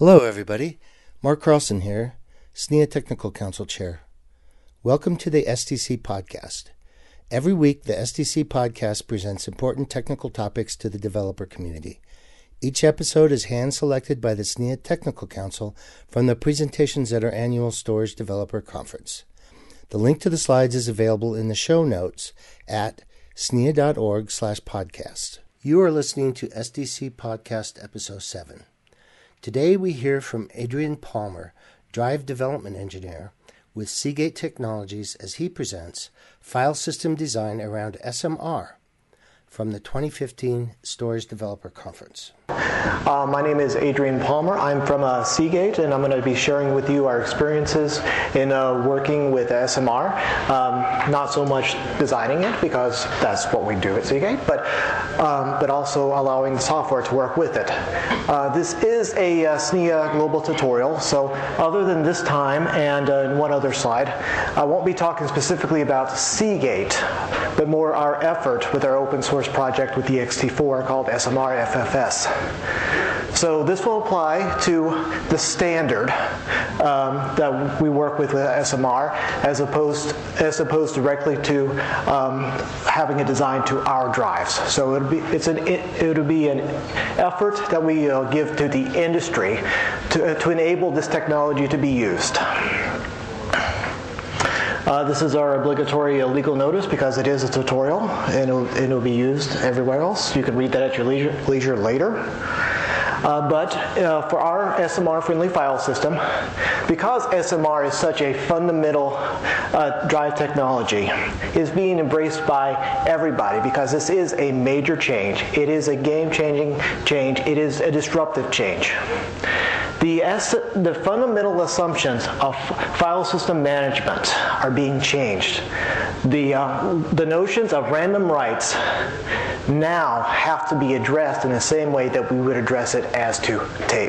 Hello, everybody. Mark Carlson here, SNIA Technical Council Chair. Welcome to the STC Podcast. Every week, the STC Podcast presents important technical topics to the developer community. Each episode is hand-selected by the SNIA Technical Council from the presentations at our annual Storage Developer Conference. The link to the slides is available in the show notes at snia.org/podcast. You are listening to STC Podcast Episode 7. Today we hear from Adrian Palmer, Drive Development Engineer with Seagate Technologies, as he presents File System Design around SMR from the 2015 Storage Developer Conference. My name is Adrian Palmer. I'm from Seagate, and I'm going to be sharing with you our experiences in working with SMR. Not so much designing it, because that's what we do at Seagate, but also allowing the software to work with it. This is a SNIA global tutorial, so other than this time and one other slide, I won't be talking specifically about Seagate, but more our effort with our open source project with the ext4 called SMR FFS. So this will apply to the standard that we work with SMR, as opposed directly to having it designed to our drives. So it'll be an effort that we give to the industry to enable this technology to be used. This is our obligatory legal notice, because it is a tutorial and it'll be used everywhere else. You can read that at your leisure later. But for our SMR-friendly file system, because SMR is such a fundamental drive technology, is being embraced by everybody, because this is a major change. It is a game-changing change. It is a disruptive change. The fundamental assumptions of file system management are being changed. The notions of random writes now have to be addressed in the same way that we would address it as to tape.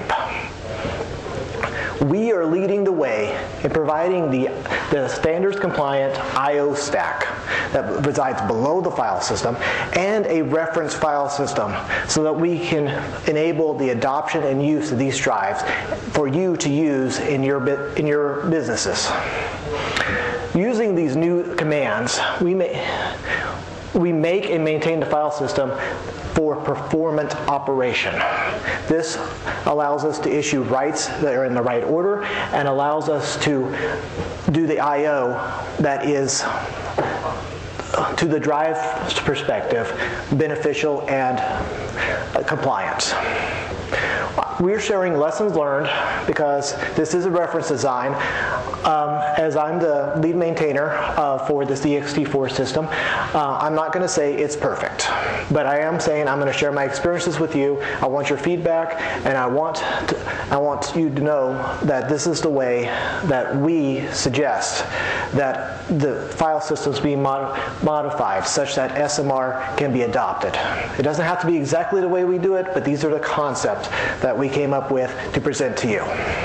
We are leading the way in providing the standards-compliant I/O stack that resides below the file system and a reference file system, so that we can enable the adoption and use of these drives for you to use in your businesses. Using these new commands, we make and maintain the file system for performant operation. This allows us to issue writes that are in the right order, and allows us to do the I/O that is, to the drive's perspective, beneficial and compliant. We're sharing lessons learned, because this is a reference design. As I'm the lead maintainer for this ext4 system, I'm not going to say it's perfect, but I am saying I'm going to share my experiences with you. I want your feedback, and I want you to know that this is the way that we suggest that the file systems be modified, such that SMR can be adopted. It doesn't have to be exactly the way we do it, but these are the concepts that we came up with to present to you.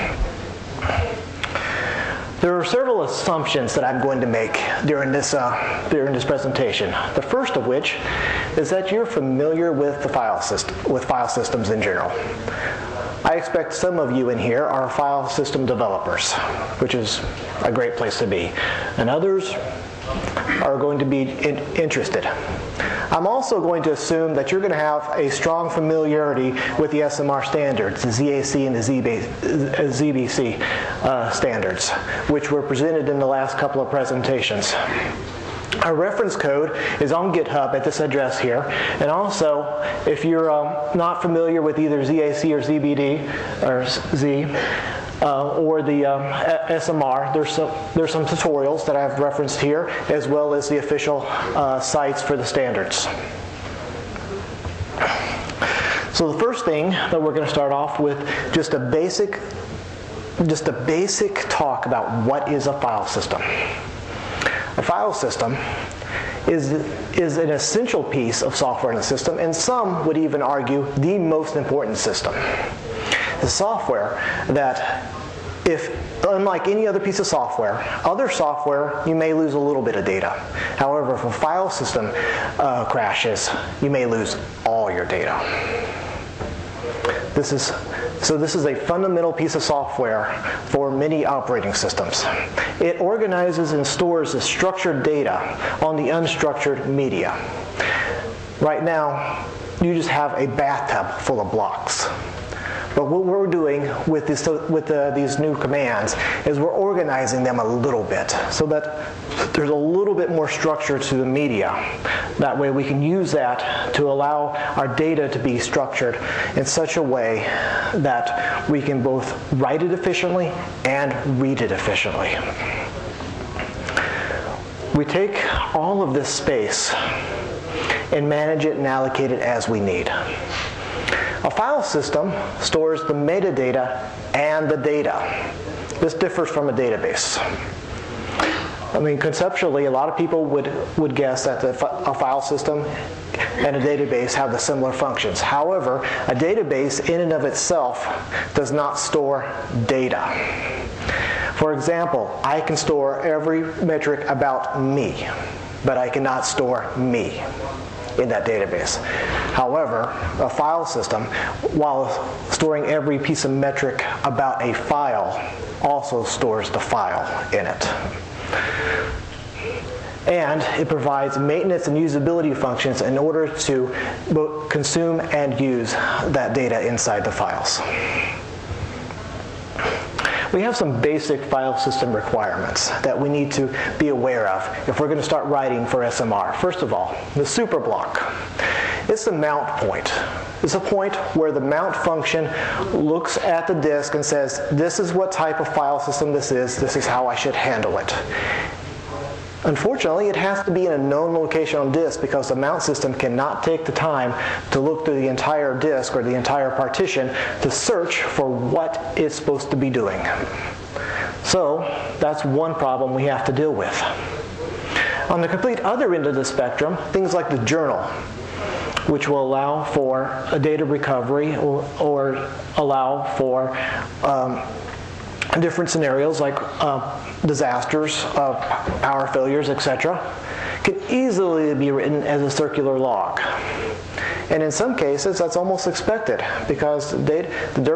There are several assumptions that I'm going to make during this presentation. The first of which is that you're familiar with file systems in general. I expect some of you in here are file system developers, which is a great place to be, and others are going to be interested. I'm also going to assume that you're going to have a strong familiarity with the SMR standards, the ZAC and the ZBC standards, which were presented in the last couple of presentations. Our reference code is on GitHub at this address here, and also, if you're not familiar with either ZAC or ZBD or Z, or the SMR, there's some tutorials that I've referenced here, as well as the official sites for the standards. So the first thing that we're going to start off with, just a basic talk about what is a file system. A file system is an essential piece of software in the system, and some would even argue the most important system. The software that, unlike any other piece of software, other software, you may lose a little bit of data. However, if a file system crashes, you may lose all your data. This is a fundamental piece of software for many operating systems. It organizes and stores the structured data on the unstructured media. Right now, you just have a bathtub full of blocks. But what we're doing with these new commands is we're organizing them a little bit so that there's a little bit more structure to the media. That way we can use that to allow our data to be structured in such a way that we can both write it efficiently and read it efficiently. We take all of this space and manage it and allocate it as we need. A file system stores the metadata and the data. This differs from a database. I mean, conceptually, a lot of people would guess that a file system and a database have the similar functions. However, a database in and of itself does not store data. For example, I can store every metric about me, but I cannot store me in that database. However, a file system, while storing every piece of metric about a file, also stores the file in it. And it provides maintenance and usability functions in order to both consume and use that data inside the files. We have some basic file system requirements that we need to be aware of if we're going to start writing for SMR. First of all, the superblock. It's the mount point. It's a point where the mount function looks at the disk and says, this is what type of file system this is how I should handle it. Unfortunately, it has to be in a known location on disk because the mount system cannot take the time to look through the entire disk or the entire partition to search for what it's supposed to be doing. So that's one problem we have to deal with. On the complete other end of the spectrum, things like the journal, which will allow for a data recovery or allow for different scenarios like disasters, power failures, etc., can easily be written as a circular log. And in some cases, that's almost expected because the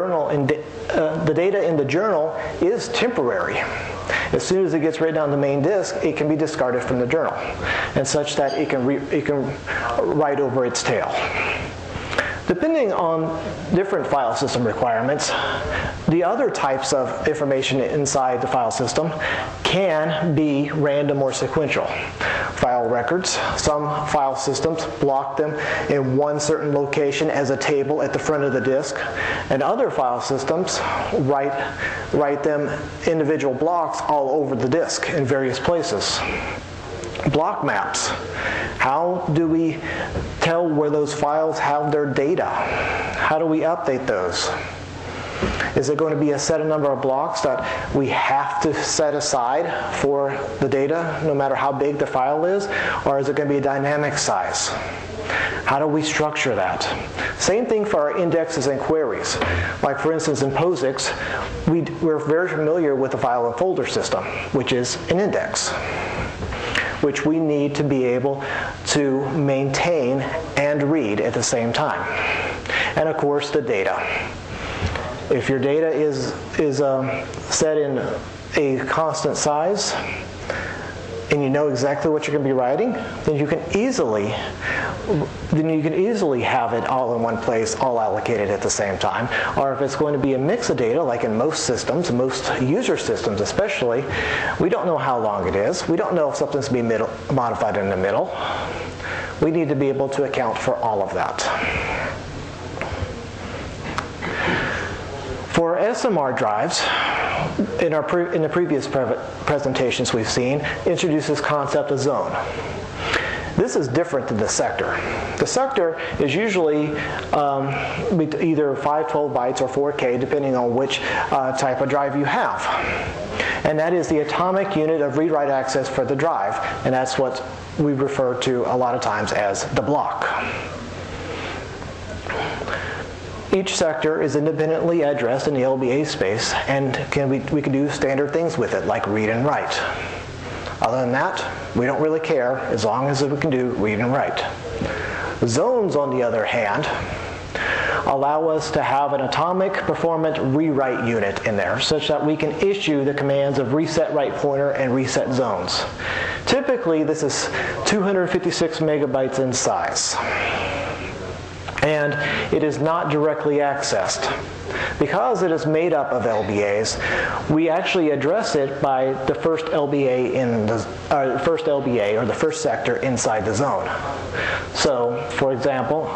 data in the journal is temporary. As soon as it gets written on the main disk, it can be discarded from the journal, and such that it can write over its tail. Depending on different file system requirements, the other types of information inside the file system can be random or sequential. File records, some file systems block them in one certain location as a table at the front of the disk, and other file systems write them individual blocks all over the disk in various places. Block maps. How do we tell where those files have their data? How do we update those? Is it going to be a set number of blocks that we have to set aside for the data, no matter how big the file is? Or is it going to be a dynamic size? How do we structure that? Same thing for our indexes and queries. Like for instance in POSIX, we're very familiar with the file and folder system, which is an index, which we need to be able to maintain and read at the same time. And of course the data. If your data is set in a constant size, and you know exactly what you're going to be writing, then you can easily have it all in one place, all allocated at the same time. Or if it's going to be a mix of data, like in most systems, most user systems especially, we don't know how long it is. We don't know if something's being modified in the middle. We need to be able to account for all of that. For SMR drives, in the previous presentations we've seen, introduces concept of zone. This is different than the sector. The sector is usually either 512 bytes or 4K, depending on which type of drive you have. And that is the atomic unit of read-write access for the drive, and that's what we refer to a lot of times as the block. Each sector is independently addressed in the LBA space, and we can do standard things with it, like read and write. Other than that, we don't really care as long as we can do read and write. Zones, on the other hand, allow us to have an atomic performant rewrite unit in there, such that we can issue the commands of reset right pointer and reset zones. Typically, this is 256 megabytes in size, and it is not directly accessed. Because it is made up of LBAs, we actually address it by the first LBA or the first sector inside the zone. So, for example,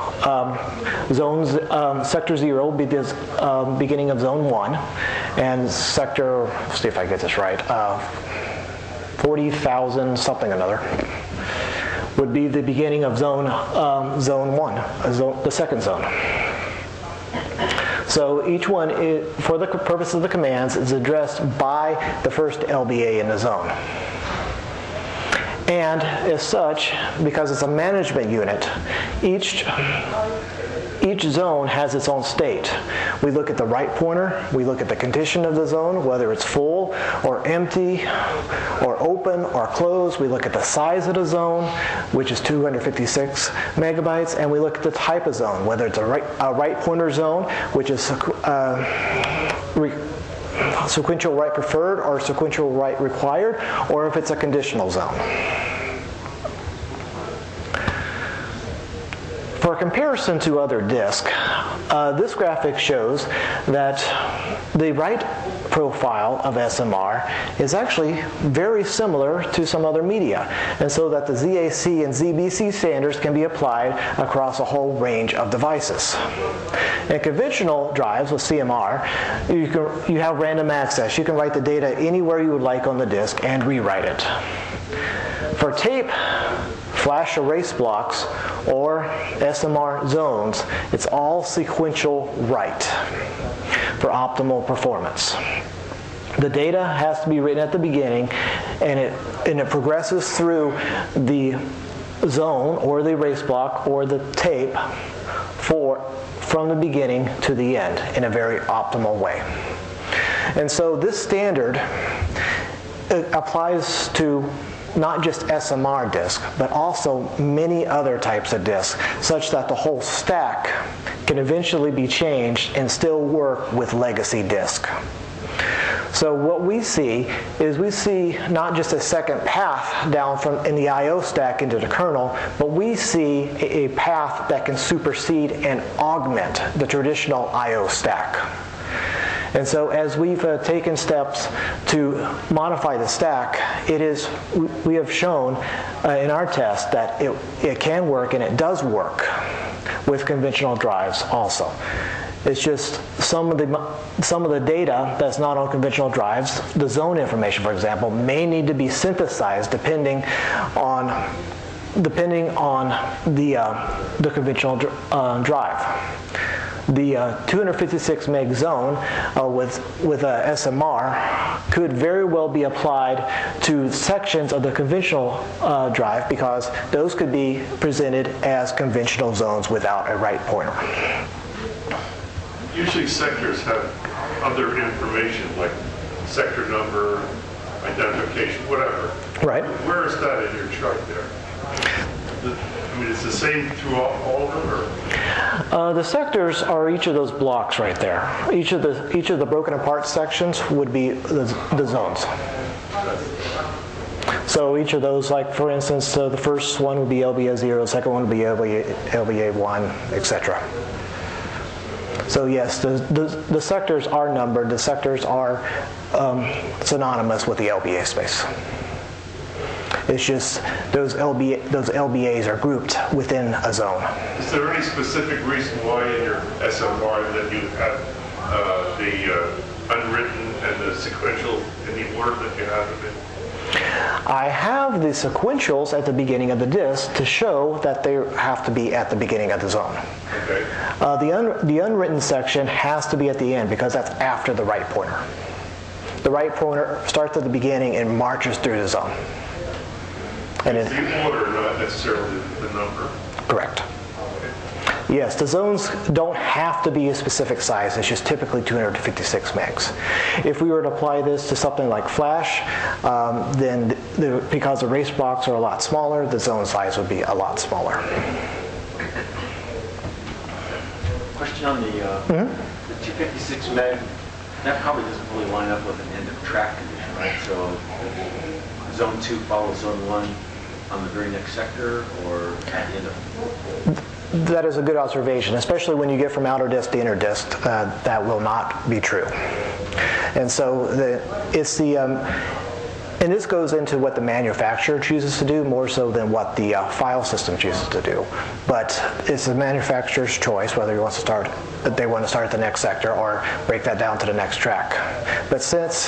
sector 0 will be this beginning of zone 1, and sector, let's see if I get this right, 40,000 something another would be the beginning of zone 1, the second zone. So each one, for the purpose of the commands, is addressed by the first LBA in the zone. And as such, because it's a management unit, each zone has its own state. We look at the right pointer, we look at the condition of the zone, whether it's full or empty or open or closed. We look at the size of the zone, which is 256 megabytes, and we look at the type of zone, whether it's a right pointer zone, which is sequential write preferred or sequential write required, or if it's a conditional zone. For comparison to other disks, this graphic shows that the write profile of SMR is actually very similar to some other media, and so that the ZAC and ZBC standards can be applied across a whole range of devices. In conventional drives with CMR, you have random access. You can write the data anywhere you would like on the disk and rewrite it. For tape, flash erase blocks, or SMR zones, it's all sequential write for optimal performance. The data has to be written at the beginning, and it progresses through the zone or the erase block or the tape from the beginning to the end in a very optimal way. And so this standard applies to not just SMR disk, but also many other types of disks, such that the whole stack can eventually be changed and still work with legacy disk. So what we see is not just a second path down in the I/O stack into the kernel, but we see a path that can supersede and augment the traditional I/O stack. And so as we've taken steps to modify the stack, we have shown in our test that it can work, and it does work with conventional drives also. It's just some of the data that's not on conventional drives, the zone information, for example, may need to be synthesized depending on the conventional drive. The 256 meg zone with a SMR could very well be applied to sections of the conventional drive, because those could be presented as conventional zones without a write pointer. Usually sectors have other information like sector number, identification, whatever. Right. Where is that in your chart there? I mean, it's the same through all of them, or? The sectors are each of those blocks right there. Each of the broken apart sections would be the zones. So each of those, like for instance, the first one would be LBA 0, the second one would be LBA 1, etc. So yes, the sectors are numbered. The sectors are synonymous with the LBA space. It's just those LBAs are grouped within a zone. Is there any specific reason why in your SMR that you have the unwritten and the sequential in the order that you have them in? I have the sequentials at the beginning of the disk to show that they have to be at the beginning of the zone. Okay. The unwritten section has to be at the end, because that's after the write pointer. The write pointer starts at the beginning and marches through the zone. And it's the order, not necessarily the number. Correct. Yes, the zones don't have to be a specific size. It's just typically 256 megs. If we were to apply this to something like Flash, then because the race blocks are a lot smaller, the zone size would be a lot smaller. Question on the 256 meg, that probably doesn't really line up with an end of track condition, right? So zone 2 follows zone 1 on the very next sector, or at the end of? That is a good observation, especially when you get from outer disk to inner disk. That will not be true. And so and this goes into what the manufacturer chooses to do more so than what the file system chooses to do. But it's the manufacturer's choice whether they want to start at the next sector or break that down to the next track. But since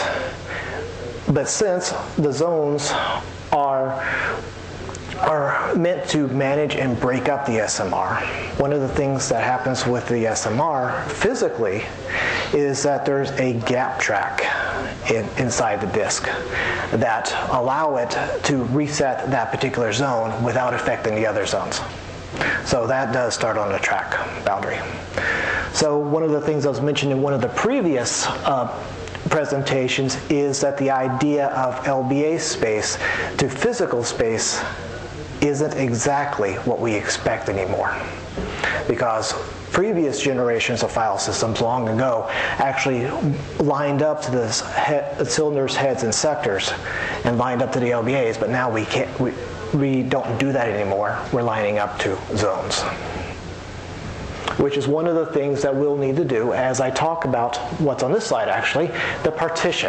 the zones are meant to manage and break up the SMR, one of the things that happens with the SMR physically is that there's a gap track inside the disk that allow it to reset that particular zone without affecting the other zones. So that does start on the track boundary. So one of the things I was mentioned in one of the previous presentations is that the idea of LBA space to physical space isn't exactly what we expect anymore, because previous generations of file systems long ago actually lined up to the cylinders, heads, and sectors and lined up to the LBAs, but now we don't do that anymore. We're lining up to zones, which is one of the things that we'll need to do as I talk about what's on this slide actually, the partition.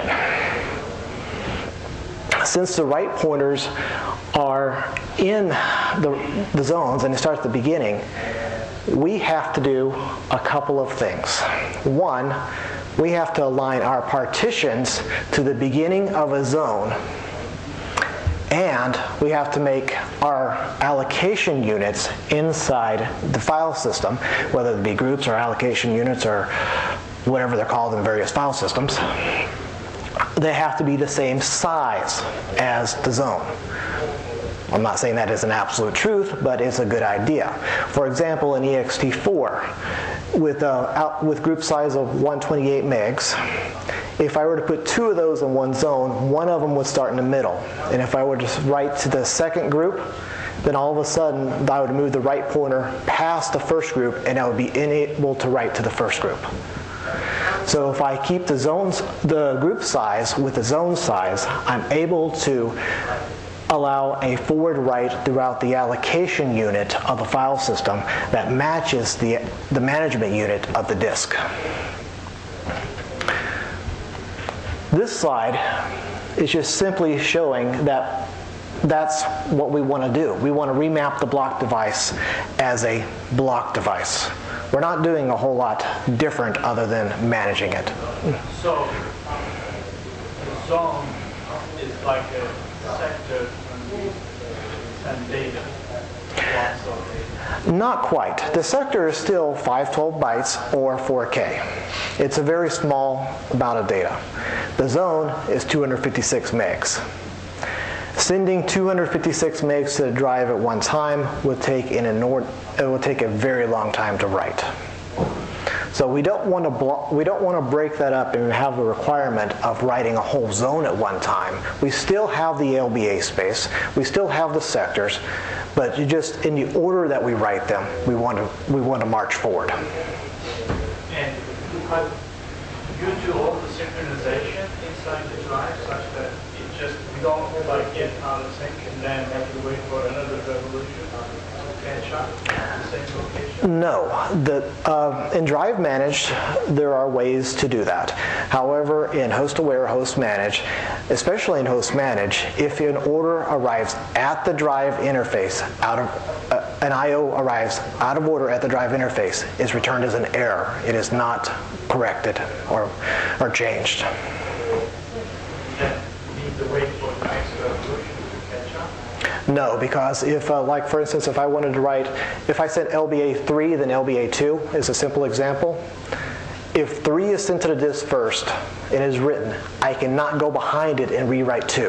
Since the right pointers are in the zones and they start at the beginning, we have to do a couple of things. One, we have to align our partitions to the beginning of a zone, and we have to make our allocation units inside the file system, whether it be groups or allocation units or whatever they're called in various file systems, they have to be the same size as the zone. I'm not saying that is an absolute truth, but it's a good idea. For example, in ext4, with group size of 128 megs, if I were to put two of those in one zone, one of them would start in the middle. And if I were to write to the second group, then all of a sudden I would move the right pointer past the first group and I would be unable to write to the first group. So if I keep the group size with the zone size, I'm able to allow a forward write throughout the allocation unit of the file system that matches the management unit of the disk. This slide is just simply showing that that's what we want to do. We want to remap the block device as a block device. We're not doing a whole lot different other than managing it. So the zone is like a sector and data. Not quite. The sector is still 512 bytes or 4K. It's a very small amount of data. The zone is 256 megs. Sending 256 megs to the drive at one time would take a very long time to write. So we don't want to break that up and have the requirement of writing a whole zone at one time. We still have the LBA space, we still have the sectors, but just in the order that we write them, we want to march forward. And you do all the synchronization inside the drive such that we don't get out of sync and then have to wait for another revolution to catch up at the same location? No. In Drive Managed, there are ways to do that. However, in Host Aware, Host Manage, especially in Host Manage, if an order arrives at the drive interface, an I/O arrives out of order at the drive interface, is returned as an error. It is not corrected or changed. To wait for the next revolution to catch up? No, because if, like for instance, if I wanted to write, if I sent LBA 3, then LBA 2 is a simple example. If 3 is sent to the disk first and is written, I cannot go behind it and rewrite 2.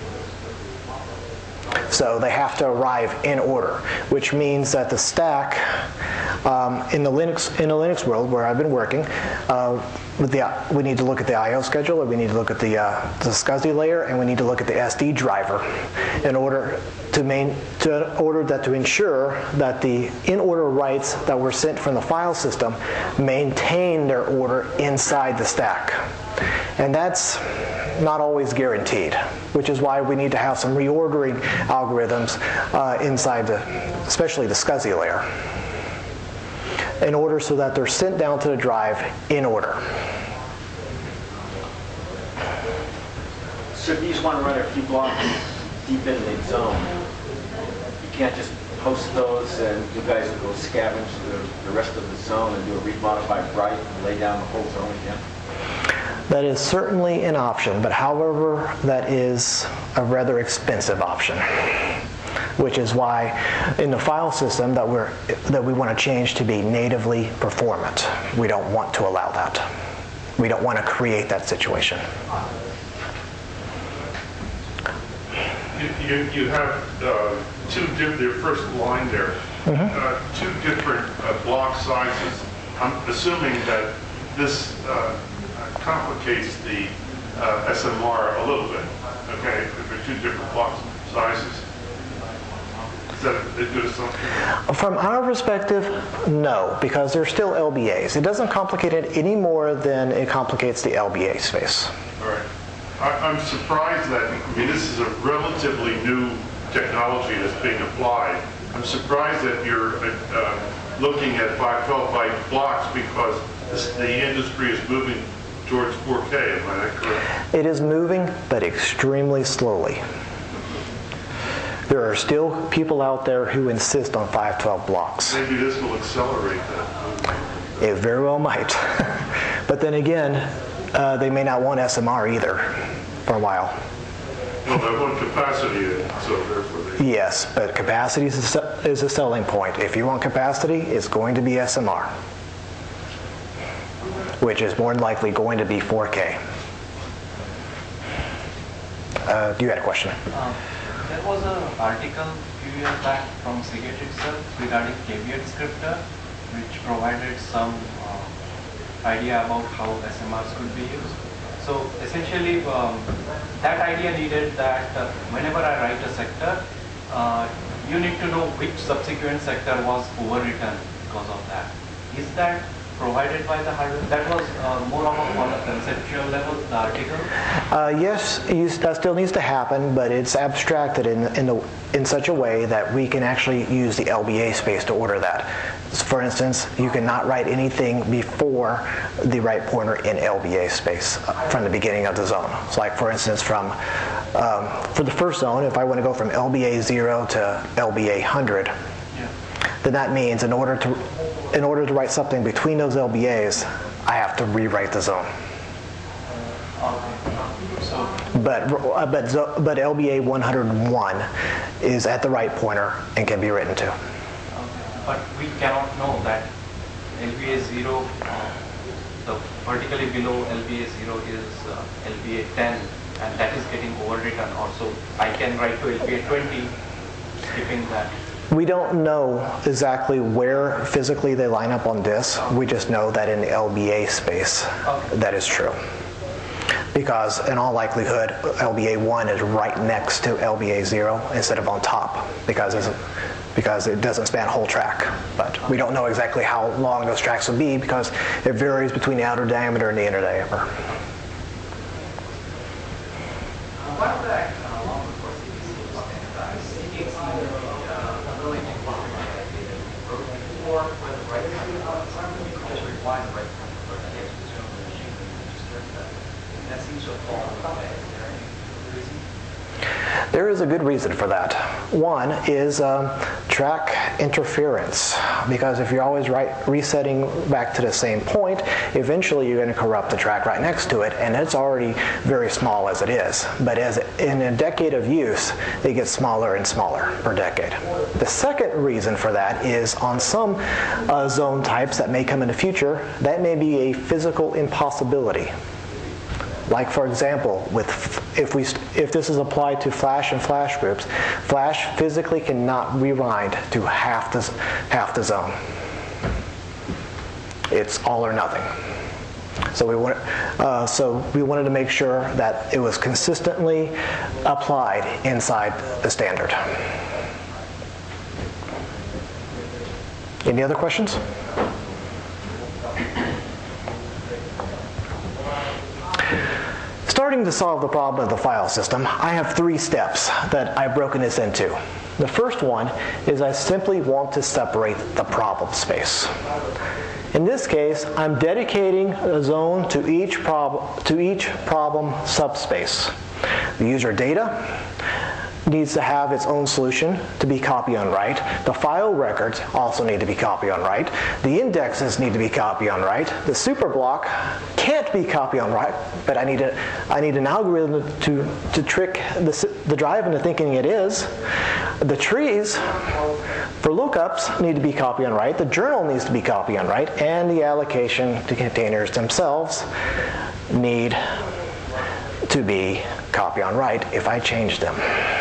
So they have to arrive in order, which means that the stack in the Linux world where I've been working, we need to look at the I/O scheduler, we need to look at the SCSI layer, and we need to look at the SD driver in order to ensure that the in-order writes that were sent from the file system maintain their order inside the stack. And that's not always guaranteed, which is why we need to have some reordering algorithms inside, especially the SCSI layer, in order so that they're sent down to the drive in order. So if you just want to run a few blocks deep in the zone, you can't just post those and you guys will go scavenge the rest of the zone and do a read modified write and lay down the whole zone again? That is certainly an option, but however, that is a rather expensive option, which is why in the file system that we want to change to be natively performant. We don't want to allow that. We don't want to create that situation. You have your first line there, two different block sizes. I'm assuming that this complicates the SMR a little bit, okay? If they're two different block sizes. Is that a good assumption? From our perspective, no, because they're still LBAs. It doesn't complicate it any more than it complicates the LBA space. All right. I'm surprised that, this is a relatively new technology that's being applied. I'm surprised that you're looking at 512 byte blocks because the industry is moving towards 4K, am I that correct? It is moving, but extremely slowly. There are still people out there who insist on 512 blocks. Maybe this will accelerate that. It very well might. But then again, they may not want SMR either for a while. Well, they want capacity, so therefore they... Yes, but capacity is a selling point. If you want capacity, it's going to be SMR, which is more than likely going to be 4K. You had a question? There was an article a few years back from Seagate itself regarding Caveat scripter, which provided some idea about how SMRs could be used. So essentially, that idea needed that whenever I write a sector, you need to know which subsequent sector was overwritten because of that. Is that provided by the hardware? That was more of on a conceptual level, the article? Yes, that still needs to happen, but it's abstracted in such a way that we can actually use the LBA space to order that. For instance, you cannot write anything before the write pointer in LBA space from the beginning of the zone. So like for instance, for the first zone, if I want to go from LBA 0 to LBA 100, then that means in order to write something between those LBAs, I have to rewrite the zone. But LBA 101 is at the write pointer and can be written to. But we cannot know that LBA 0, the vertically below LBA 0 is LBA 10, and that is getting overwritten also. I can write to LBA 20, skipping that. We don't know exactly where physically they line up on disk. We just know that in the LBA space, that is true. Because in all likelihood, LBA 1 is right next to LBA 0 instead of on top, because it doesn't span a whole track. But we don't know exactly how long those tracks will be because it varies between the outer diameter and the inner diameter. There is a good reason for that. One is track interference, because if you're always resetting back to the same point, eventually you're going to corrupt the track right next to it, and it's already very small as it is. But in a decade of use, it gets smaller and smaller per decade. The second reason for that is on some zone types that may come in the future, that may be a physical impossibility. Like for example, if this is applied to Flash and Flash groups, Flash physically cannot rewind to half the zone. It's all or nothing. So we wanted to make sure that it was consistently applied inside the standard. Any other questions? Starting to solve the problem of the file system, I have 3 steps that I've broken this into. The first one is I simply want to separate the problem space. In this case, I'm dedicating a zone to each problem subspace. The user data needs to have its own solution to be copy on write. The file records also need to be copy on write. The indexes need to be copy on write. The superblock can't be copy on write, but I need an algorithm to trick the drive into thinking it is. The trees for lookups need to be copy on write. The journal needs to be copy on write, and the allocation to containers themselves need to be copy on write if I change them.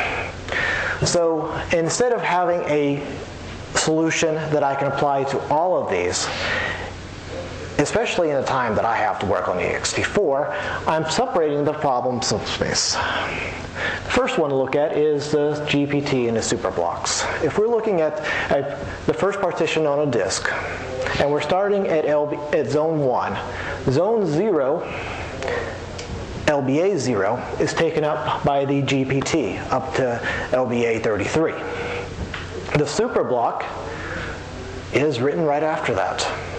So instead of having a solution that I can apply to all of these, especially in the time that I have to work on the ext4, I'm separating the problem subspace. The first one to look at is the GPT and the superblocks. If we're looking at the first partition on a disk, and we're starting at zone 1, zone 0, LBA 0 is taken up by the GPT up to LBA 33. The superblock is written right after that.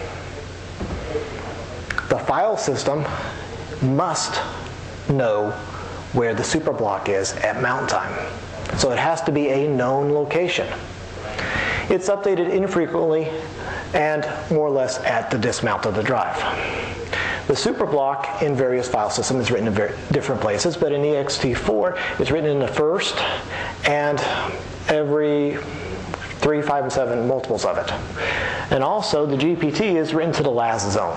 The file system must know where the superblock is at mount time. So it has to be a known location. It's updated infrequently and more or less at the dismount of the drive. The superblock in various file systems is written in different places, but in ext4 it's written in the first and every 3, 5, and 7 multiples of it. And also the GPT is written to the last zone.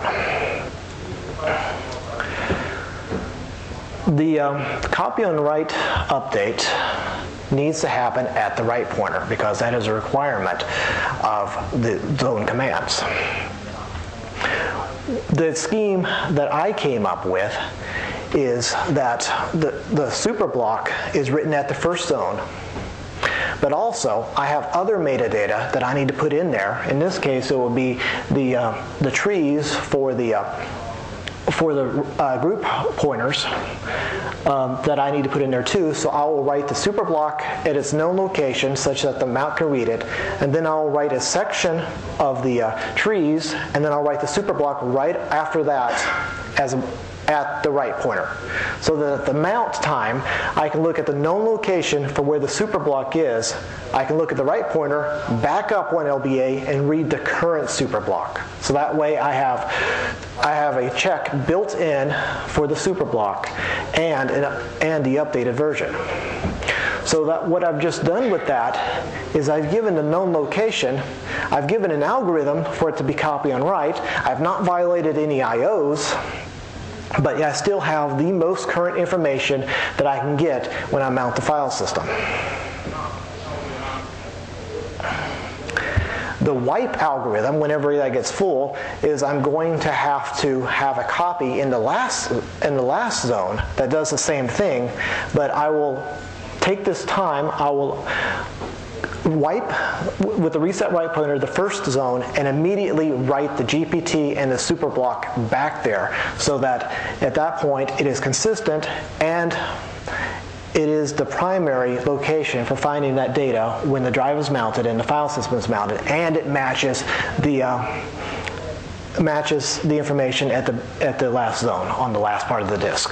The copy on write update needs to happen at the write pointer because that is a requirement of the zone commands. The scheme that I came up with is that the superblock is written at the first zone, but also I have other metadata that I need to put in there. In this case, it will be the trees for the group pointers that I need to put in there too. So I will write the superblock at its known location such that the mount can read it, and then I'll write a section of the trees, and then I'll write the superblock right after that at the write pointer. So that at the mount time, I can look at the known location for where the superblock is. I can look at the write pointer, back up 1 LBA, and read the current superblock. So that way I have a check built in for the superblock and the updated version. So that what I've just done with that is I've given a known location, I've given an algorithm for it to be copy on write, I've not violated any IOs, but I still have the most current information that I can get when I mount the file system. The wipe algorithm, whenever that gets full, is I'm going to have a copy in the last zone that does the same thing, but I will take this time, I will wipe with the reset write pointer the first zone and immediately write the GPT and the superblock back there so that at that point it is consistent and it is the primary location for finding that data when the drive is mounted and the file system is mounted, and it matches the information at the last zone on the last part of the disk.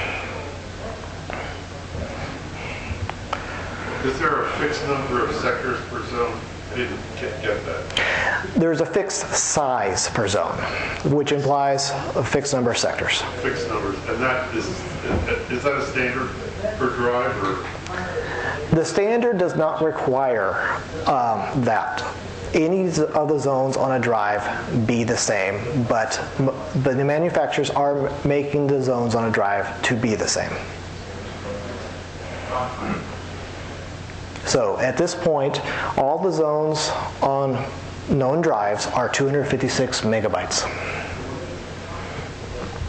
Is there a fixed number of sectors per zone? I didn't get that. There's a fixed size per zone, which implies a fixed number of sectors. Fixed numbers, and that is that a standard per drive, or? The standard does not require that any of the zones on a drive be the same, but the manufacturers are making the zones on a drive to be the same. So at this point, all the zones on known drives are 256 megabytes.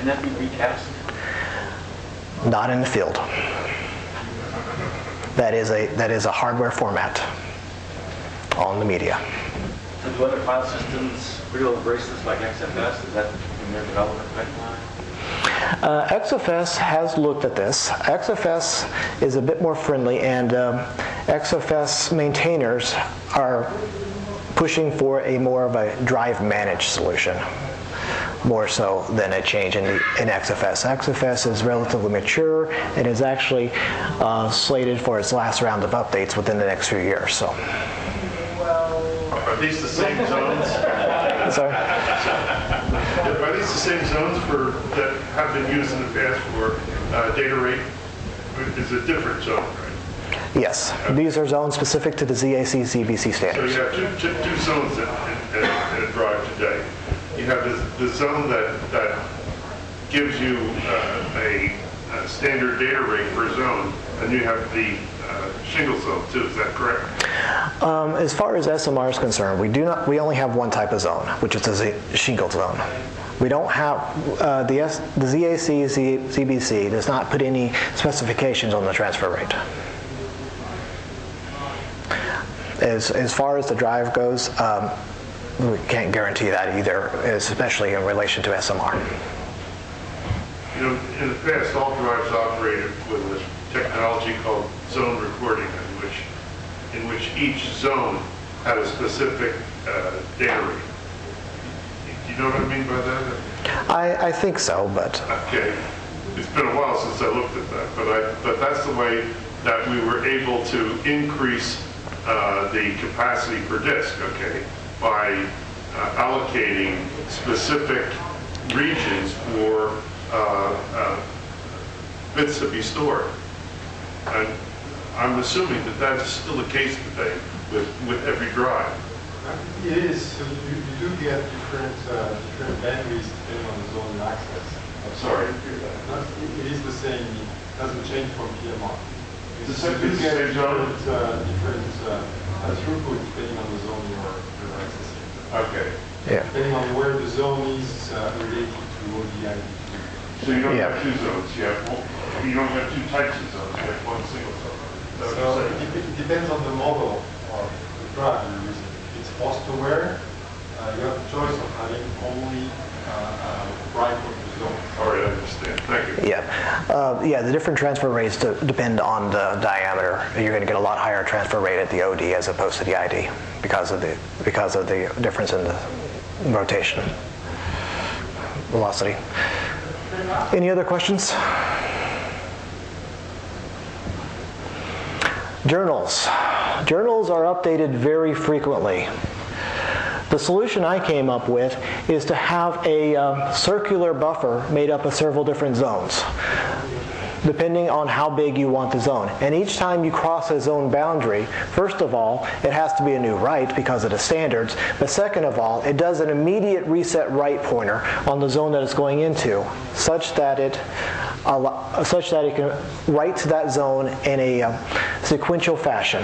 Can that be recast? Not in the field. That is a hardware format on the media. So do other file systems really embrace this, like XFS? Is that in their development pipeline? XFS has looked at this. XFS is a bit more friendly, and XFS maintainers are pushing for a more of a drive managed solution, more so than a change in XFS. XFS is relatively mature and is actually slated for its last round of updates within the next few years. So, Are these the same zones? sorry. Are these the same zones that have been used in the past for data rate? Is it a different zone, right? Yes, these are zones specific to the ZAC ZBC So standards. you have two zones in a drive today. You have the zone that gives you a standard data rate per zone, and you have the shingle zone too. Is that correct? As far as SMR is concerned, we only have one type of zone, which is the shingle zone. We don't have the ZAC ZBC does not put any specifications on the transfer rate. As far as the drive goes, we can't guarantee that either, especially in relation to SMR. You know, in the past, all drives operated with a technology called zone recording, in which each zone had a specific data rate. Do you know what I mean by that? I think so, but Okay, it's been a while since I looked at that, but that's the way that we were able to increase the capacity per disk, okay, by allocating specific regions for bits to be stored. And I'm assuming that that's still the case today with every drive. It is. So you do get different bandwidths depending on the zone you access. I'm sorry to hear that. It is the same. It doesn't change from PMR. The same zone? Different throughput depending on the zone you're accessing. Okay. yeah. Depending on where the zone is related to ODI. So you don't Yeah. have two zones. You don't have two types of zones. You have one single zone. Is that what So you're saying? it depends on the model of the drive you're using. If it's host aware, you have the choice of having only right of the zone. All right, I understand. Thank you. Yeah, the different transfer rates depend on the diameter. You're going to get a lot higher transfer rate at the OD as opposed to the ID because of the difference in the rotation velocity. Any other questions? Journals. Journals are updated very frequently. The solution I came up with is to have a circular buffer made up of several different zones, depending on how big you want the zone. And each time you cross a zone boundary, first of all, it has to be a new write because of the standards, but second of all, it does an immediate reset write pointer on the zone that it's going into, such that it can write to that zone in a sequential fashion.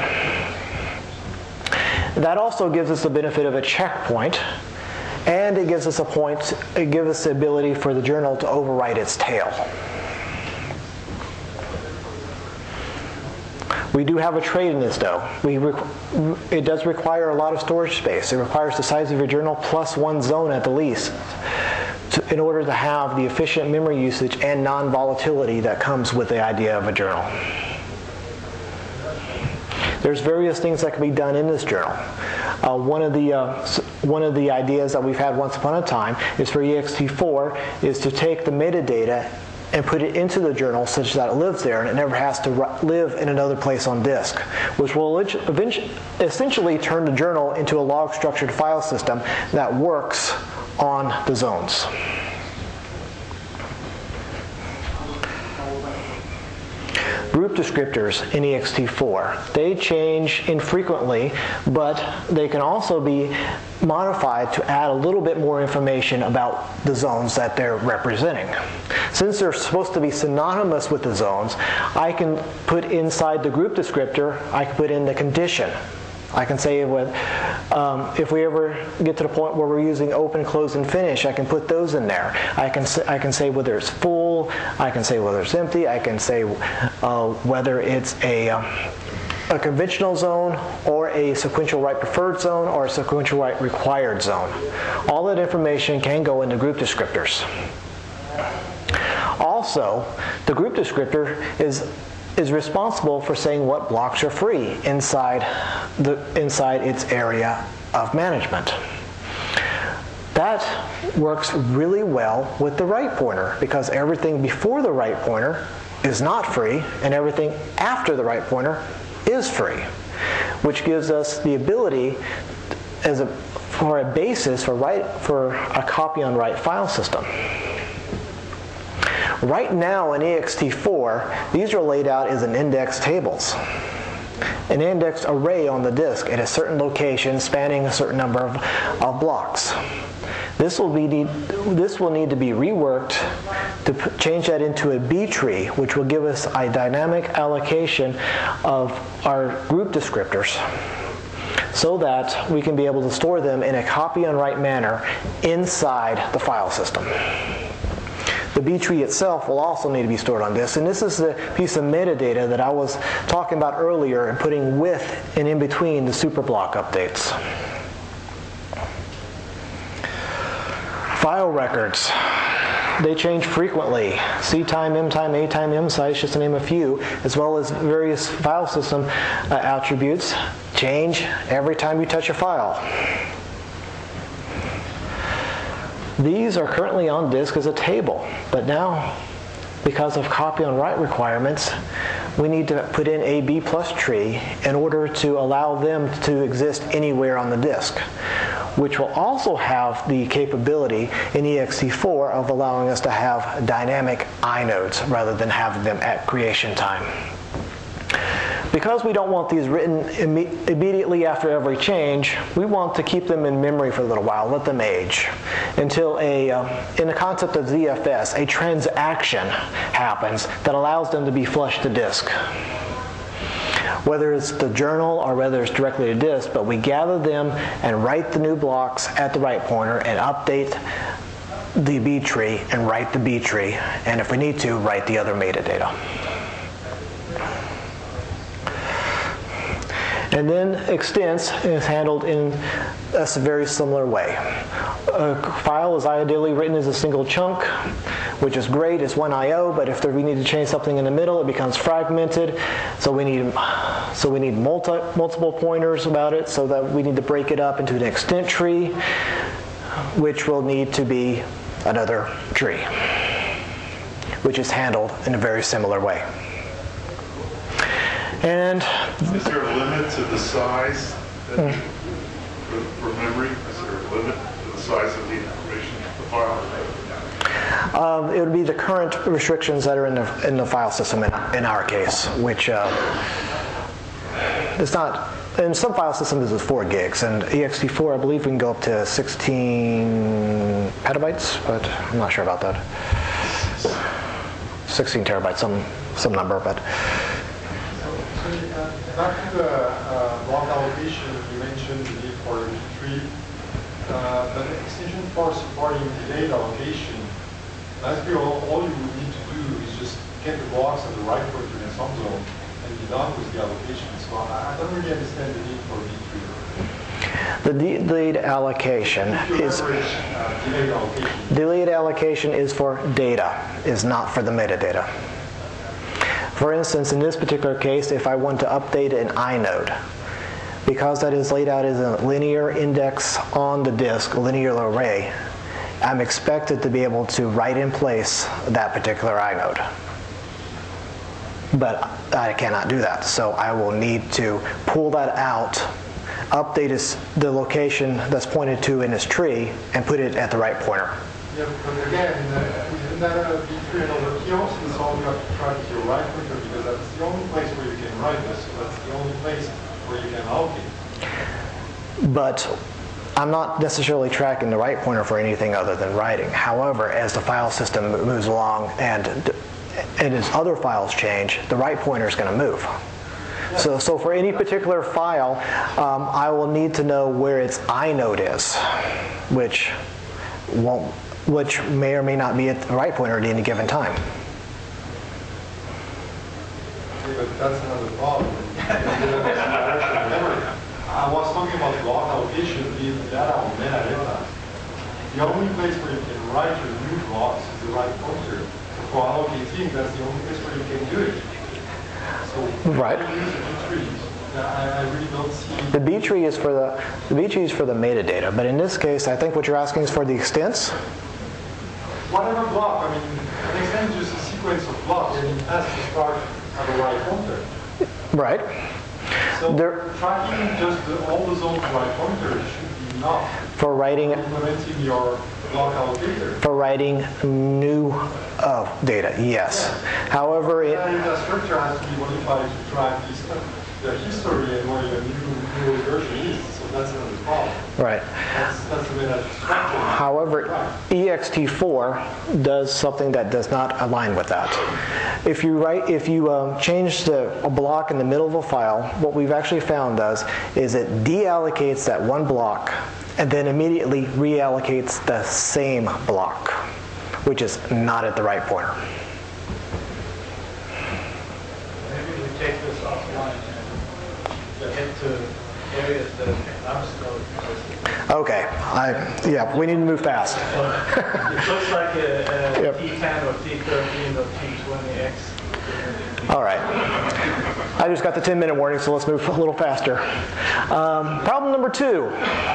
That also gives us the benefit of a checkpoint, and it gives us the ability for the journal to overwrite its tail. We do have a trade in this though. It does require a lot of storage space. It requires the size of your journal plus one zone at the least in order to have the efficient memory usage and non-volatility that comes with the idea of a journal. There's various things that can be done in this journal. One of the ideas that we've had once upon a time is for ext4 is to take the metadata and put it into the journal such that it lives there and it never has to live in another place on disk, which will essentially turn the journal into a log structured file system that works on the zones. Group descriptors in ext4. They change infrequently, but they can also be modified to add a little bit more information about the zones that they're representing. Since they're supposed to be synonymous with the zones, I can put inside the group descriptor, I can put in the condition I can say if we ever get to the point where we're using open, close, and finish, I can put those in there. I can say whether it's full, I can say whether it's empty, I can say whether it's a conventional zone or a sequential write preferred zone or a sequential write required zone. All that information can go into group descriptors. Also, the group descriptor is responsible for saying what blocks are free inside its area of management. That works really well with the write pointer because everything before the write pointer is not free and everything after the write pointer is free, which gives us the ability for a basis for a copy on write file system. Right now in ext4, these are laid out as an index tables. An indexed array on the disk at a certain location spanning a certain number of blocks. This will need to be reworked to change that into a B tree, which will give us a dynamic allocation of our group descriptors so that we can be able to store them in a copy on write manner inside the file system. The B tree itself will also need to be stored on disk, and this is the piece of metadata that I was talking about earlier and putting with and in between the superblock updates. File records. They change frequently. C time, M time, A time, M size, just to name a few, as well as various file system attributes change every time you touch a file. These are currently on disk as a table, but now, because of copy on write requirements, we need to put in a B+ tree in order to allow them to exist anywhere on the disk, which will also have the capability in ext4 of allowing us to have dynamic inodes rather than having them at creation time. Because we don't want these written immediately after every change, we want to keep them in memory for a little while, let them age, until in the concept of ZFS, a transaction happens that allows them to be flushed to disk. Whether it's the journal or whether it's directly to disk, but we gather them and write the new blocks at the write pointer and update the B tree and write the B tree, and if we need to, write the other metadata. And then extents is handled in a very similar way. A file is ideally written as a single chunk, which is great. It's one I/O, but if we need to change something in the middle, it becomes fragmented. So we need multiple pointers about it, so that we need to break it up into an extent tree, which will need to be another tree, which is handled in a very similar way. And is there a limit to the size for memory? Is there a limit to the size of the information of the file? It would be the current restrictions that are in the file system in our case, which it's not. In some file systems, it's 4 gigs, and ext4, I believe we can go up to 16 petabytes, but I'm not sure about that. 16 terabytes, some number, but. Back to the block allocation, you mentioned the need for a tree. But the extension for supporting delayed allocation, basically all you would need to do is just get the blocks at the right pointer in some zone and be done with the allocation. So I don't really understand the need for D3. The delayed allocation is delayed allocation is for data, is not for the metadata. For instance, in this particular case, if I want to update an inode, because that is laid out as a linear index on the disk, a linear array, I'm expected to be able to write in place that particular inode. But I cannot do that, so I will need to pull that out, update the location that's pointed to in this tree, and put it at the right pointer. Yeah, but again, isn't that a B3 and over kiosk? It's all you have to track your right pointer because that's the only place where you can write this, so that's the only place where you can allocate. But I'm not necessarily tracking the right pointer for anything other than writing. However, as the file system moves along and as other files change, the right pointer is going to move. So for any particular file, I will need to know where its inode is, which may or may not be at the right pointer at any given time. Okay, but that's another problem. Remember, I was talking about block allocation in data on metadata. The only place where you can write your new blocks is the right pointer. For allocating, that's the only place where you can do it. So right. Use the B-trees. I really don't see. The B tree is for the metadata, but in this case, I think what you're asking is for the extents. Whatever block, I mean, an extent is just a sequence of blocks, and it has to start at the right pointer. Right. So tracking just all the zones right pointer should be enough For writing implementing your block allocator. For writing new data, yes. However, And the structure has to be modified to track the history and where your new version is. So that's another problem. right. That's the way that structure. However, ext4 does something that does not align with that. If you change a block in the middle of a file, what we've actually found is it deallocates that one block and then immediately reallocates the same block, which is not at the right pointer. Maybe we take this offline and get to areas that I'm still interested in. Okay, we need to move fast. It looks like a Yep. T10 or T13 or T20X. All right. I just got the 10-minute warning, so let's move a little faster. Problem number 2.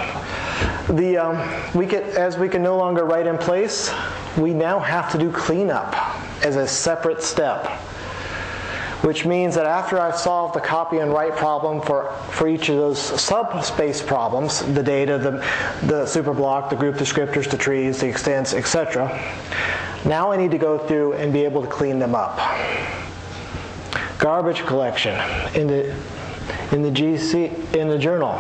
As we can no longer write in place, we now have to do cleanup as a separate step, which means that after I've solved the copy and write problem for each of those subspace problems, the data, the superblock, the group descriptors, the trees, the extents, etc., now I need to go through and be able to clean them up. Garbage collection in the journal.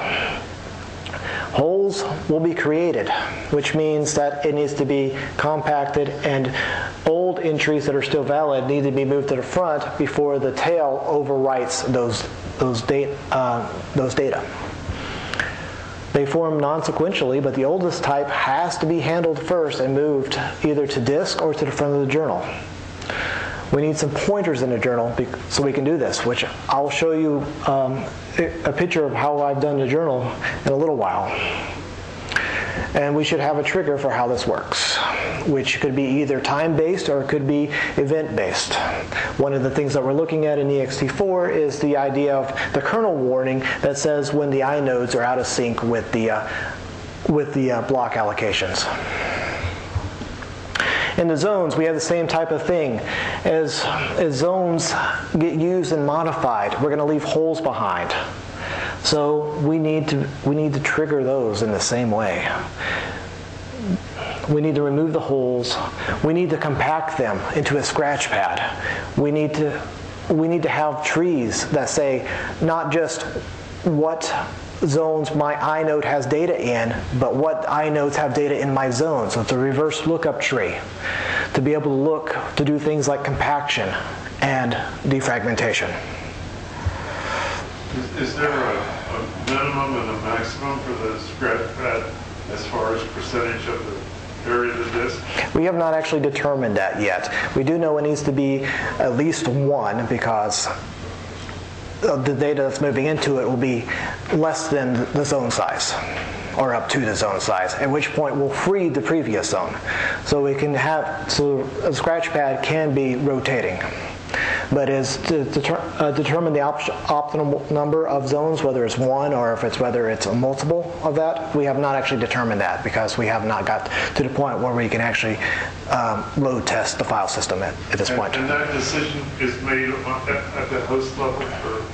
Holes will be created, which means that it needs to be compacted, and old entries that are still valid need to be moved to the front before the tail overwrites those data. They form non-sequentially, but the oldest type has to be handled first and moved either to disk or to the front of the journal. We need some pointers in the journal so we can do this, which I'll show you a picture of how I've done the journal in a little while. And we should have a trigger for how this works, which could be either time-based or it could be event-based. One of the things that we're looking at in ext4 is the idea of the kernel warning that says when the inodes are out of sync with the block allocations. In the zones, we have the same type of thing. As zones get used and modified, we're going to leave holes behind. So we need to trigger those in the same way. We need to remove the holes. We need to compact them into a scratch pad. We need to have trees that say not just what zones my inode has data in, but what inodes have data in my zone. So it's a reverse lookup tree to be able to do things like compaction and defragmentation. Is there a minimum and a maximum for the scratch pad as far as percentage of the area of the disk? We have not actually determined that yet. We do know it needs to be at least 1 because the data that's moving into it will be less than the zone size, or up to the zone size, at which point we'll free the previous zone. So a scratch pad can be rotating. But is to determine the optimal number of zones, whether it's 1 or whether it's a multiple of that, we have not actually determined that because we have not got to the point where we can actually load test the file system at this point. And that decision is made at the host level?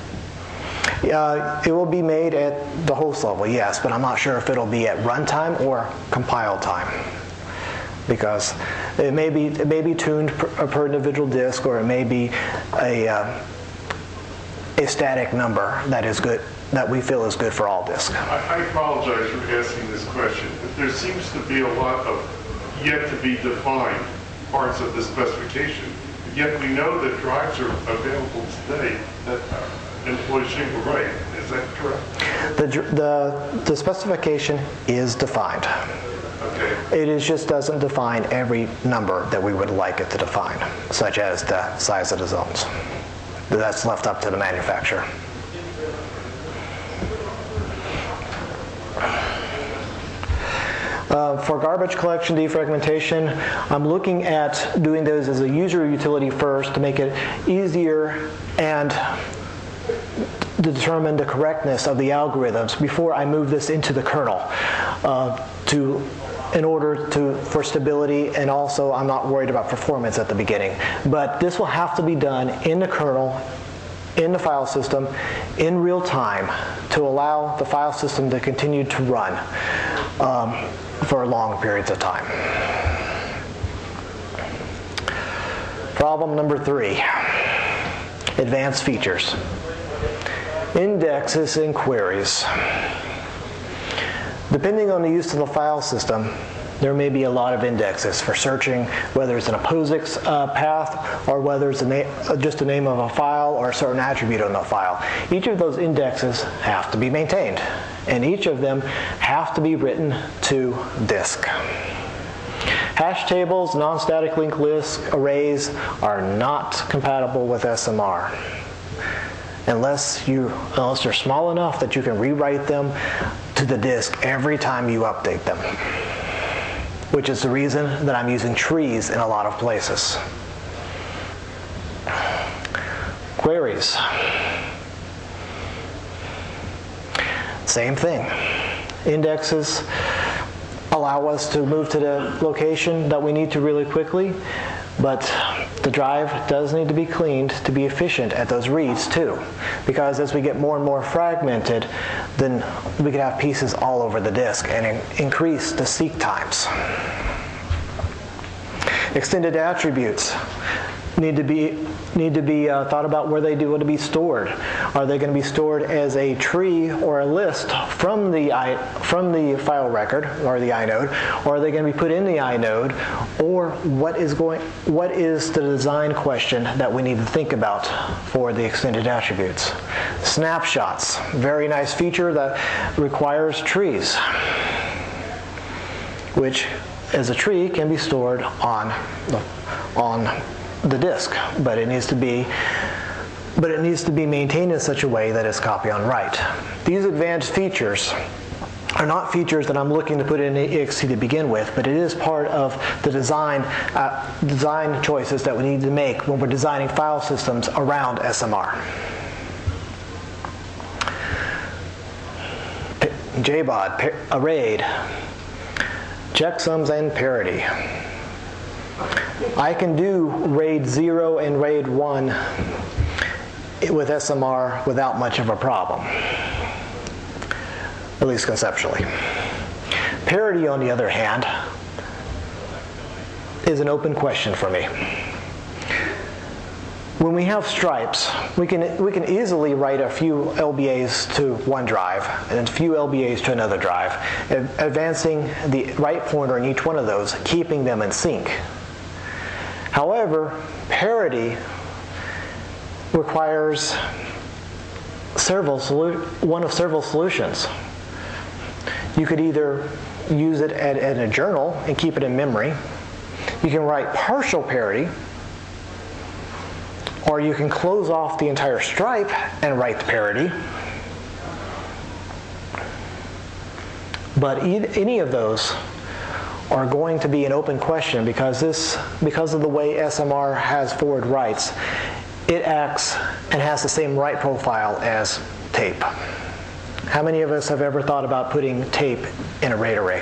It will be made at the host level, yes, but I'm not sure if it'll be at runtime or compile time, because it may be tuned per individual disk, or it may be a static number that is good, that we feel is good for all disks. I apologize for asking this question, but there seems to be a lot of yet to be defined parts of the specification. Yet we know that drives are available today that employ shingle right. Is that correct? The specification is defined. Okay. It just doesn't define every number that we would like it to define, such as the size of the zones. That's left up to the manufacturer. For garbage collection defragmentation, I'm looking at doing those as a user utility first to make it easier and to determine the correctness of the algorithms before I move this into the kernel in order for stability, and also I'm not worried about performance at the beginning. But this will have to be done in the kernel, in the file system, in real time, to allow the file system to continue to run for long periods of time. Problem number 3, advanced features. Indexes and queries. Depending on the use of the file system, there may be a lot of indexes for searching, whether it's an a POSIX path or whether it's just the name of a file or a certain attribute on the file. Each of those indexes have to be maintained, and each of them have to be written to disk. Hash tables, non-static linked lists, arrays are not compatible with SMR. Unless they're small enough that you can rewrite them to the disk every time you update them, which is the reason that I'm using trees in a lot of places. Queries. Same thing. Indexes allow us to move to the location that we need to really quickly, but the drive does need to be cleaned to be efficient at those reads too, because as we get more and more fragmented, then we could have pieces all over the disk and increase the seek times. Extended attributes need to be thought about where they do want to be stored. Are they going to be stored as a tree or a list from the file record or the inode, or are they going to be put in the inode, or what is the design question that we need to think about for the extended attributes? Snapshots, very nice feature that requires trees, which as a tree can be stored on the disk, but it needs to be maintained in such a way that it's copy on write. These advanced features are not features that I'm looking to put in exe to begin with, but it is part of the design choices that we need to make when we're designing file systems around SMR. JBOD, arrayed, checksums and parity. I can do RAID 0 and RAID 1 with SMR without much of a problem, at least conceptually. Parity, on the other hand, is an open question for me. When we have stripes, we can easily write a few LBAs to one drive and a few LBAs to another drive, advancing the right pointer in each one of those, keeping them in sync. However, parity requires one of several solutions. You could either use it in a journal and keep it in memory. You can write partial parity, or you can close off the entire stripe and write the parity. But any of those are going to be an open question because of the way SMR has forward writes. It acts and has the same write profile as tape. How many of us have ever thought about putting tape in a RAID array?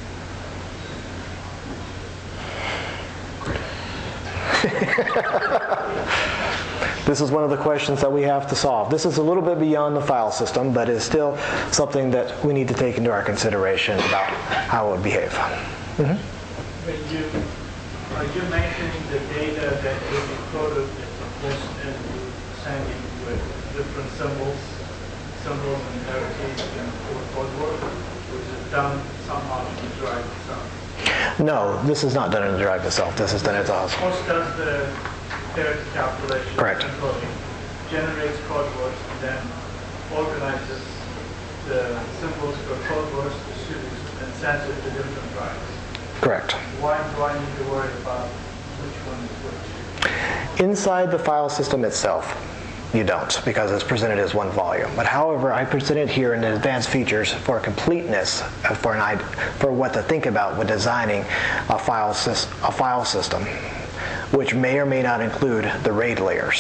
This is one of the questions that we have to solve. This is a little bit beyond the file system, but it's still something that we need to take into our consideration about how it would behave. Mm-hmm. When you mentioning the data that you encoded and sending with different symbols and parodies and code work, was it done somehow in the drive itself? No, this is not done in the drive itself. This is done at the house. Most does the parity calculation. Correct. Encoding. generates code words and then organizes the symbols for code words to series and sends it to different drives. Correct. Why do I need to worry about which one is which? Inside the file system itself, you don't, because it's presented as one volume. But however, I present it here in the advanced features for completeness, for what to think about when designing a file system, which may or may not include the RAID layers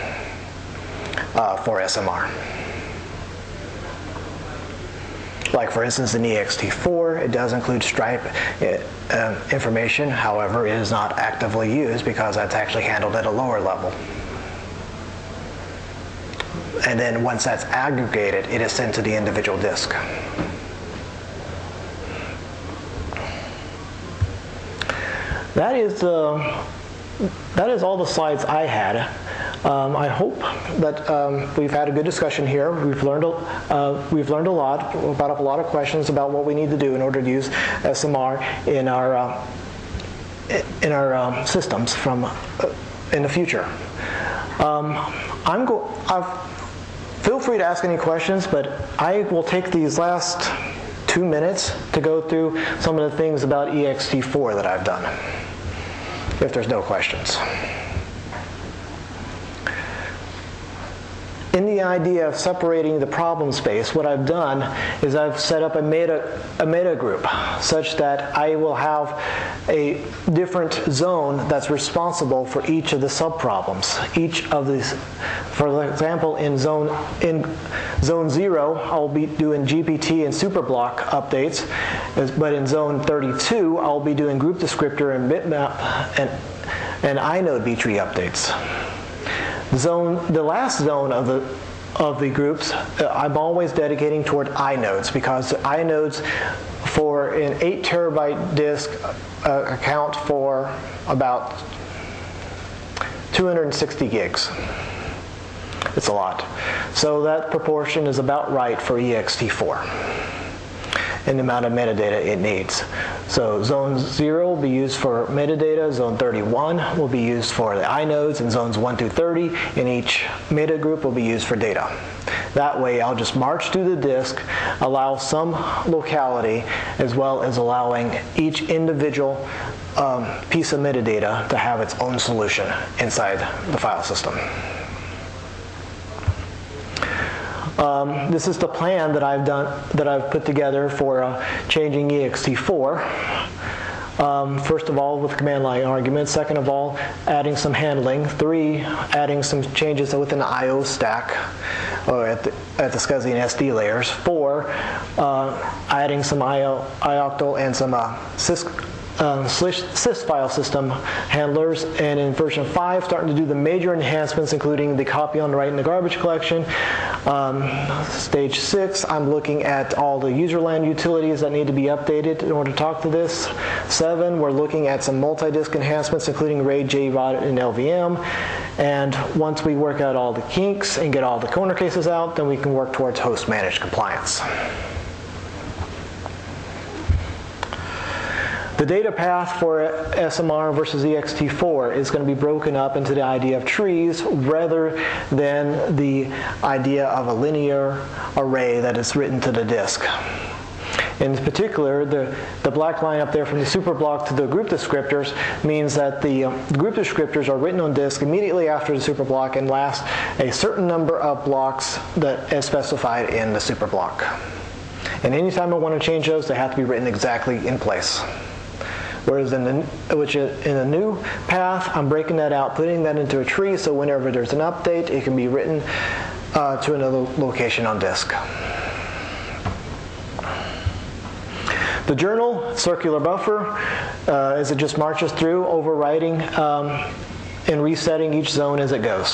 for SMR. Like for instance in ext4, it does include Stripe information, however it is not actively used because that's actually handled at a lower level. And then once that's aggregated, it is sent to the individual disk. That is all the slides I had. I hope that we've had a good discussion here. We've learned a lot, brought up a lot of questions about what we need to do in order to use SMR in our systems in the future. Feel free to ask any questions, but I will take these last 2 minutes to go through some of the things about ext4 that I've done, if there's no questions. In the idea of separating the problem space, what I've done is I've set up a meta group such that I will have a different zone that's responsible for each of the subproblems. Each of these, for example, in zone 0, I'll be doing GPT and superblock updates, but in zone 32, I'll be doing group descriptor and bitmap and inode B-tree updates. The last zone of the groups, I'm always dedicating toward inodes, because inodes for an 8 terabyte disk account for about 260 gigs. It's a lot. So that proportion is about right for ext4 and the amount of metadata it needs. So zone 0 will be used for metadata, zone 31 will be used for the inodes, and zones 1 through 30 in each meta group will be used for data. That way I'll just march through the disk, allow some locality, as well as allowing each individual piece of metadata to have its own solution inside the file system. This is the plan that I've put together for changing ext4. First of all, with command line arguments. Second of all, adding some handling. 3, adding some changes within the I/O stack, or at the SCSI and SD layers. 4, adding some ioctl and some sys file system handlers, and in version 5 starting to do the major enhancements, including the copy on the write in the garbage collection. Stage 6, I'm looking at all the userland utilities that need to be updated in order to talk to this. 7, we're looking at some multi-disk enhancements, including RAID, JVOD, and LVM. And once we work out all the kinks and get all the corner cases out, then we can work towards host managed compliance. The data path for SMR versus ext4 is going to be broken up into the idea of trees rather than the idea of a linear array that is written to the disk. In particular, the black line up there from the superblock to the group descriptors means that the group descriptors are written on disk immediately after the superblock and last a certain number of blocks that is specified in the superblock. And anytime I want to change those, they have to be written exactly in place. Whereas in a new path, I'm breaking that out, putting that into a tree, so whenever there's an update, it can be written to another location on disk. The journal, circular buffer, as it just marches through, overwriting and resetting each zone as it goes.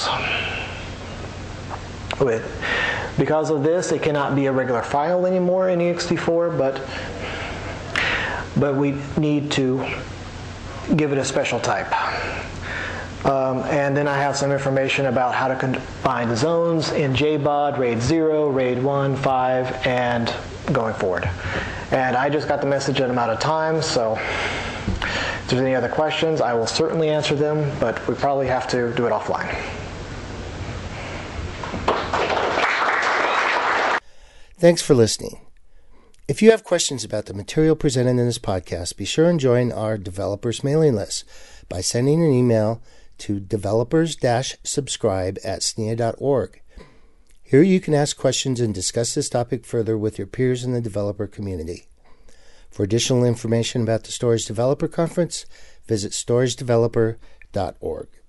Because of this, it cannot be a regular file anymore in ext4, but we need to give it a special type. And then I have some information about how to combine the zones in JBOD, RAID 0, RAID 1, 5, and going forward. And I just got the message that I'm out of time, so if there's any other questions, I will certainly answer them, but we probably have to do it offline. Thanks for listening. If you have questions about the material presented in this podcast, be sure and join our developers mailing list by sending an email to developers-subscribe@SNIA.org. Here you can ask questions and discuss this topic further with your peers in the developer community. For additional information about the Storage Developer Conference, visit storagedeveloper.org.